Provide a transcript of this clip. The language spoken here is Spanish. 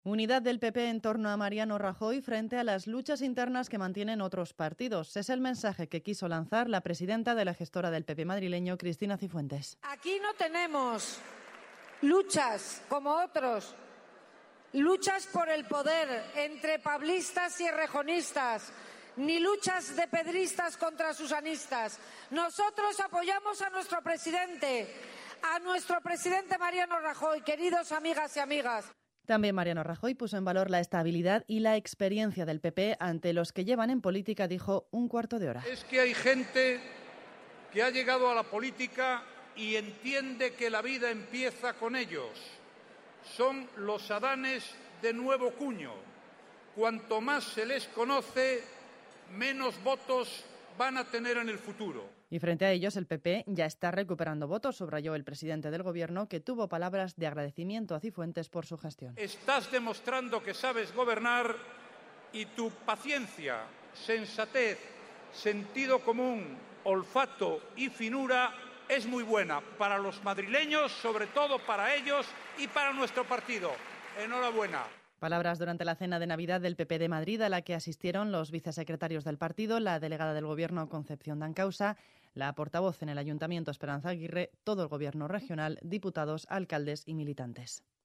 Unidad del PP en torno a Mariano Rajoy frente a las luchas internas que mantienen otros partidos. Es el mensaje que quiso lanzar la presidenta de la gestora del PP madrileño, Cristina Cifuentes. Aquí no tenemos luchas como otros, luchas por el poder entre pablistas y errejonistas, ni luchas de pedristas contra susanistas. Nosotros apoyamos a nuestro presidente Mariano Rajoy, queridos amigas y amigas. También Mariano Rajoy puso en valor la estabilidad y la experiencia del PP ante los que llevan en política, dijo, un cuarto de hora. Es que hay gente que ha llegado a la política y entiende que la vida empieza con ellos. Son los adanes de nuevo cuño. Cuanto más se les conoce, menos votos van a tener en el futuro. Y frente a ellos, el PP ya está recuperando votos, subrayó el presidente del Gobierno, que tuvo palabras de agradecimiento a Cifuentes por su gestión. Estás demostrando que sabes gobernar y tu paciencia, sensatez, sentido común, olfato y finura es muy buena para los madrileños, sobre todo para ellos y para nuestro partido. Enhorabuena. Palabras durante la cena de Navidad del PP de Madrid, a la que asistieron los vicesecretarios del partido, la delegada del Gobierno Concepción Dancausa, la portavoz en el Ayuntamiento Esperanza Aguirre, todo el Gobierno regional, diputados, alcaldes y militantes.